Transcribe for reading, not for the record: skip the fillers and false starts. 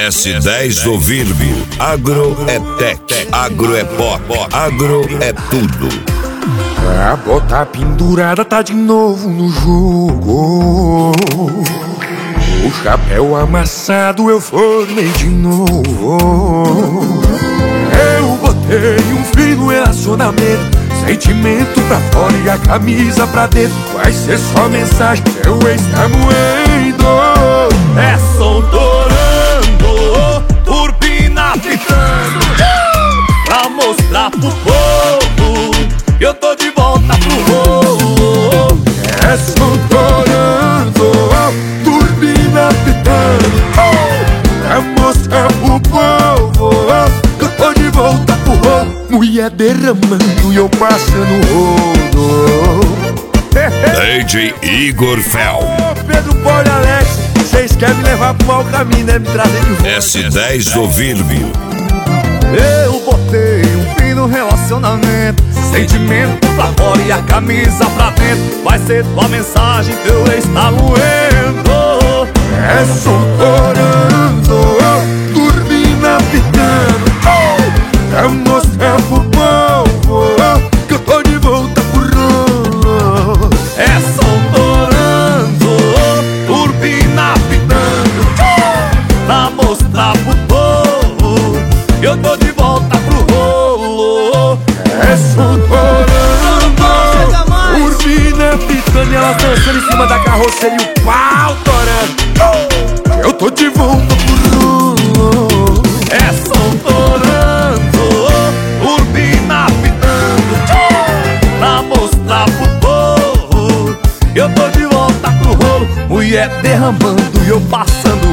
S10 do Virgo. Agro é tech, agro é pop, agro é tudo. A bota pendurada tá de novo no jogo. O chapéu amassado eu formei de novo. Eu botei um fim no relacionamento, sentimento pra fora e a camisa pra dentro. Vai ser só mensagem, seu ex tá moendo. É som torando, turbina pitando, pra mostrar pro povo que eu tô de volta pro rolo. É som torando, turbina pitando, pra mostrar pro povo que eu tô de volta pro rolo. Mulher derramando e eu passando rolo. DJ Igor Fel. Ô Pedro, Paulo e Alex, vocês querem me levar pro mau caminho, né? Me trazer de volta. S10 do Virgo. Eu botei um fim no relacionamento, sentimento pra fora e a camisa pra dentro. Vai ser tua mensagem, teu ex tá moendo. É som torando, turbina pitando, pra mostrar pro povo que eu tô de volta pro rolo. É som torando, turbina pitando, pra mostrar pro povo que eu tô de volta pro rolo. É som torando, turbina pitando e elas dançando em cima da carroceria e o pau torando. Eu tô de volta pro rolo. É som torando, turbina pitando, pra mostrar pro povo que eu tô de volta pro rolo. Mulher derramando e eu passando